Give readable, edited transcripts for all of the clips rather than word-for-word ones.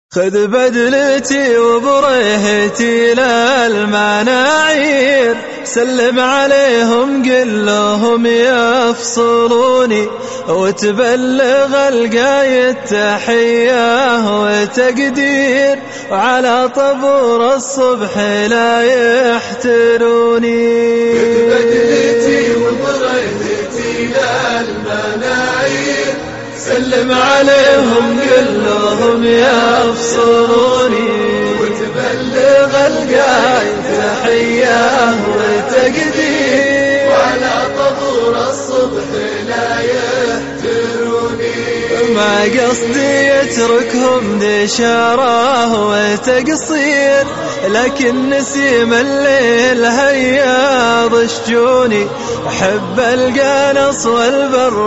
خذ بدلتي وبريهتي للمناعير، سلم عليهم قل لهم يفصلوني، وتبلغ القايد تحية وتقدير، وعلى طبور الصبح لا يحتروني. خذ بدلتي وبريهتي للمناعير، سلم عليهم قل لهم يفصلوني، وتبلغ القايد تحية وتقدير، وعلى طبور الصبح لا يحتروني. ما قصدي يتركهم دشاره وتقصير، لكن نسيم الليل هياض شجوني، أحب القنص والبر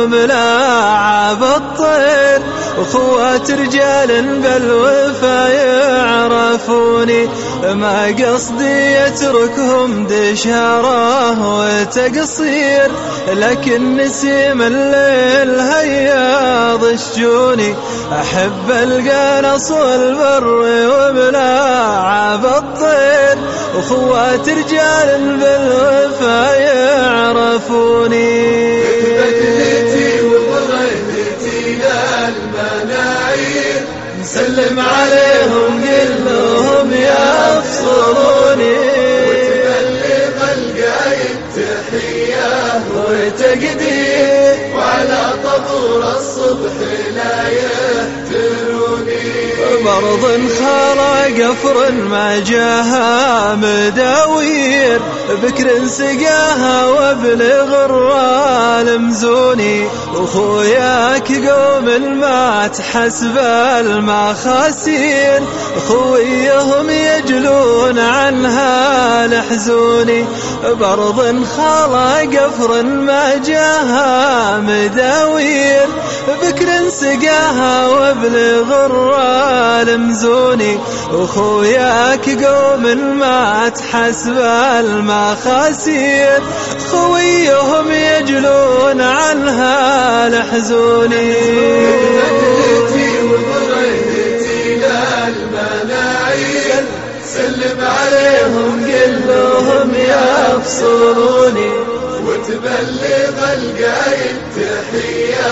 وملاعب الطير، وخوات رجال بالوفا يعرفوني. ما قصدي يتركهم دشاره وتقصير، لكن نسيم الليل هياض شجوني، أحب القنص والبر وملاعب الطير، وخوات رجال بالوفا يعرفوني. بدلتي وبريهتي للمناعير، سلم عليهم قل لهم يفصلوني، وتبلغ القايد تحية وتقدير، وعلى طبور الصبح لا يحتروني. مرض خلق قفر ما جاها مداوير، بكر سقاها وابلغ الرال مزوني، وخوياك قوم المات حسب المخاسين، خويهم يجلون عنها لحزوني. برض خلق قفر ما جاها مداوير، بكر سقاها وابلغ الرال مزوني، وخوياك قوم مات حسب المخاسير، خويهم يجلون عنها لحزوني. بدلتي وبريهتي للمناعير، سلم عليهم قل لهم يفصلوني، وتبلغ القايد تحية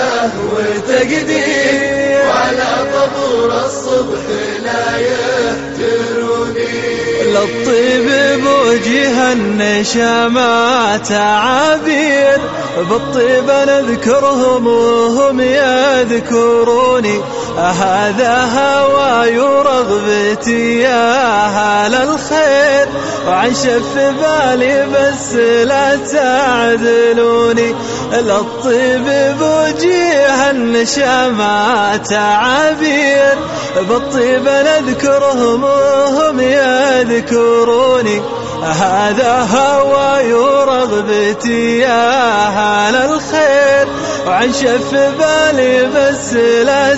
وتقدير، وعلى طبور الصبح لا يحتروني. للطيب بوجه النشامات عابير، بالطيب نذكرهم وهم يذكروني، هذا هواي ورغبتي يا أهل الخير، وعن شف بالي بس لا تعدلوني. للطيب بوجه النشامات عابير، بالطيب نذكرهم وهم يذكروني، هذا هواي ورغبتي يا أهل الخير، وعن شف بالي بس لا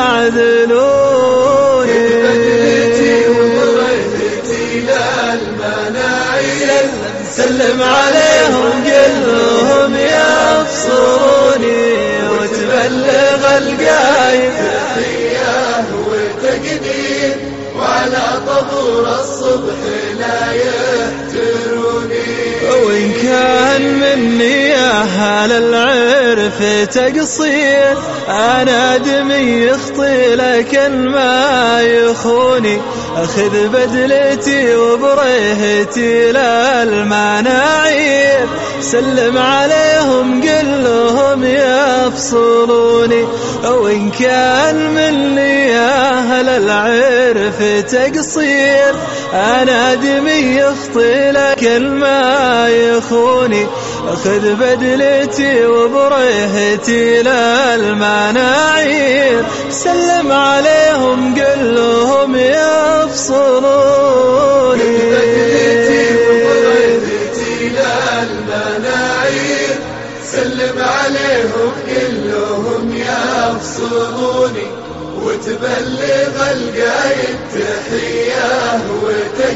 تعدلوني. بدلتي وبريهتي للمناعير، سلم عليهم قل لهم يفصلوني، وتبلغ القايد تحية وتقدير، وعلى طبور الصبح لا يحتروني. وإن كان مني يا أهل العرف تقصير، أنا دمي يخطي لكن ما يخوني، أخذ بدلتي وبريهتي للمناعير، سلم عليهم قل لهم يفصلوني. وإن كان مني يا أهل العرف تقصير، أنا دمي يخطي لكن ما يخوني، أخذ بدلتي وبريهتي للمناعير، سلم عليهم قل لهم يفصلوني. بدلتي وبريهتي للمناعير، سلم عليهم قل لهم يفصلوني، وتبلغ القايد تحية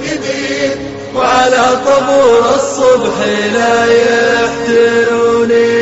وتقدير، وعلى طبور الصبح لا يحتروني.